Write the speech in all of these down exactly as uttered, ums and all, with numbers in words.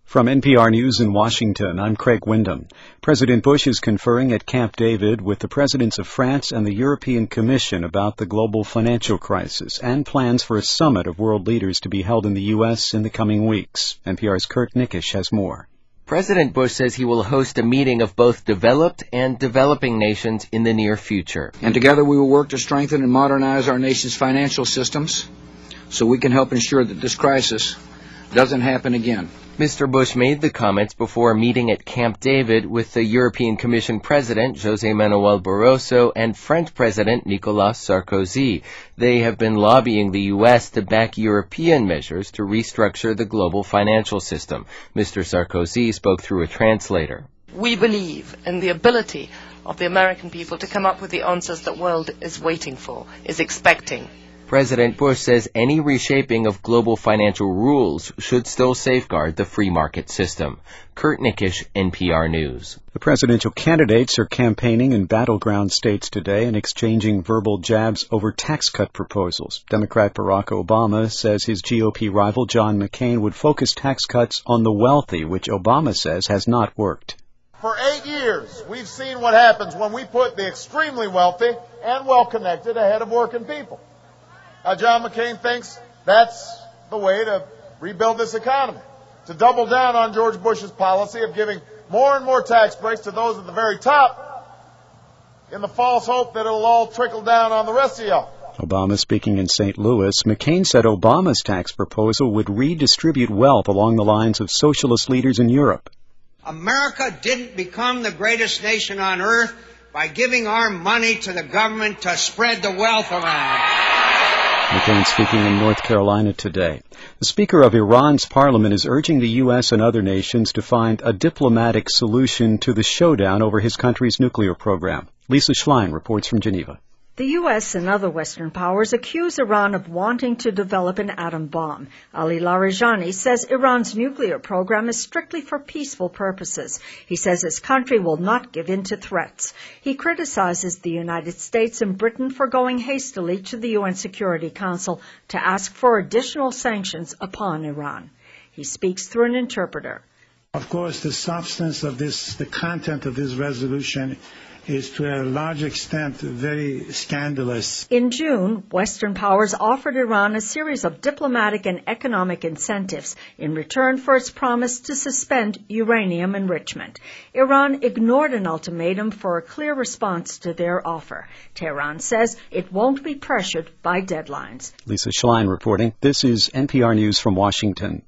From N P R News in Washington, I'm Craig Windham. President Bush is conferring at Camp David with the presidents of France and the European Commission about the global financial crisis and plans for a summit of world leaders to be held in the U S in the coming weeks. N P R's Kurt Nickisch has more. President Bush says he will host a meeting of both developed and developing nations in the near future. And together we will work to strengthen and modernize our nation's financial systems so we can help ensure that this crisis doesn't happen again. Mister Bush made the comments before a meeting at Camp David with the European Commission President, José Manuel Barroso, and French President, Nicolas Sarkozy. They have been lobbying the U S to back European measures to restructure the global financial system. Mister Sarkozy spoke through a translator. We believe in the ability of the American people to come up with the answers the world is waiting for, is expecting. President Bush says any reshaping of global financial rules should still safeguard the free market system. Kurt Nickisch, N P R News. The presidential candidates are campaigning in battleground states today and exchanging verbal jabs over tax cut proposals. Democrat Barack Obama says his G O P rival John McCain would focus tax cuts on the wealthy, which Obama says has not worked. For eight years, we've seen what happens when we put the extremely wealthy and well-connected ahead of working people. Uh, John McCain thinks that's the way to rebuild this economy, to double down on George Bush's policy of giving more and more tax breaks to those at the very top in the false hope that it'll all trickle down on the rest of y'all. Obama speaking in Saint Louis, McCain said Obama's tax proposal would redistribute wealth along the lines of socialist leaders in Europe. America didn't become the greatest nation on earth by giving our money to the government to spread the wealth around. McCain speaking in North Carolina today. The Speaker of Iran's parliament is urging the U S and other nations to find a diplomatic solution to the showdown over his country's nuclear program. Lisa Schlein reports from Geneva. The U S and other Western powers accuse Iran of wanting to develop an atom bomb. Ali Larijani says Iran's nuclear program is strictly for peaceful purposes. He says his country will not give in to threats. He criticizes the United States and Britain for going hastily to the U N Security Council to ask for additional sanctions upon Iran. He speaks through an interpreter. Of course, the substance of this, the content of this resolution is to a large extent very scandalous. In June, Western powers offered Iran a series of diplomatic and economic incentives in return for its promise to suspend uranium enrichment. Iran ignored an ultimatum for a clear response to their offer. Tehran says it won't be pressured by deadlines. Lisa Schlein reporting. This is N P R News from Washington.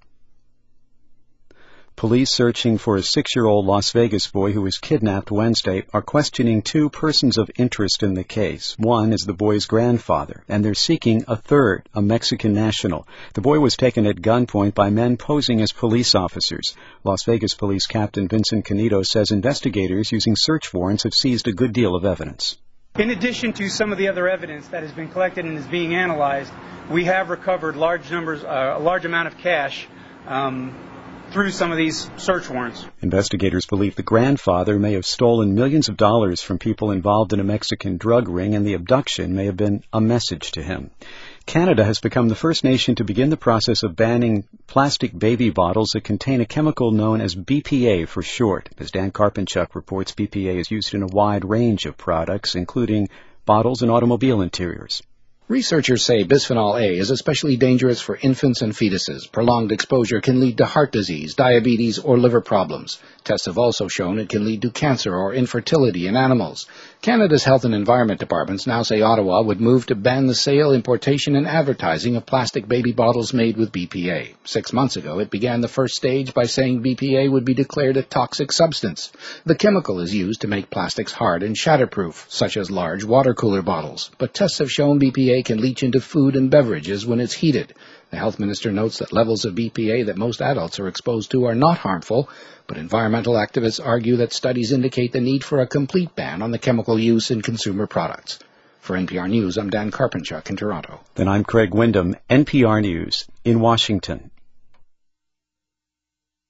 Police searching for a six-year-old Las Vegas boy who was kidnapped Wednesday are questioning two persons of interest in the case. One is the boy's grandfather, and they're seeking a third, a Mexican national. The boy was taken at gunpoint by men posing as police officers. Las Vegas Police Captain Vincent Canido says investigators using search warrants have seized a good deal of evidence. In addition to some of the other evidence that has been collected and is being analyzed, we have recovered large numbers, uh, a large amount of cash, um, through some of these search warrants. Investigators believe the grandfather may have stolen millions of dollars from people involved in a Mexican drug ring, and the abduction may have been a message to him. Canada has become the first nation to begin the process of banning plastic baby bottles that contain a chemical known as B P A for short. As Dan Karpenchuk reports, B P A is used in a wide range of products, including bottles and automobile interiors. Researchers say bisphenol A is especially dangerous for infants and fetuses. Prolonged exposure can lead to heart disease, diabetes, or liver problems. Tests have also shown it can lead to cancer or infertility in animals. Canada's Health and Environment Departments now say Ottawa would move to ban the sale, importation, and advertising of plastic baby bottles made with B P A. Six months ago, it began the first stage by saying B P A would be declared a toxic substance. The chemical is used to make plastics hard and shatterproof, such as large water cooler bottles. But tests have shown B P A can leach into food and beverages when it's heated. The health minister notes that levels of B P A that most adults are exposed to are not harmful, but environmental activists argue that studies indicate the need for a complete ban on the chemical use in consumer products. For N P R News, I'm Dan Karpenchuk in Toronto. Then I'm Craig Windham, N P R News in Washington.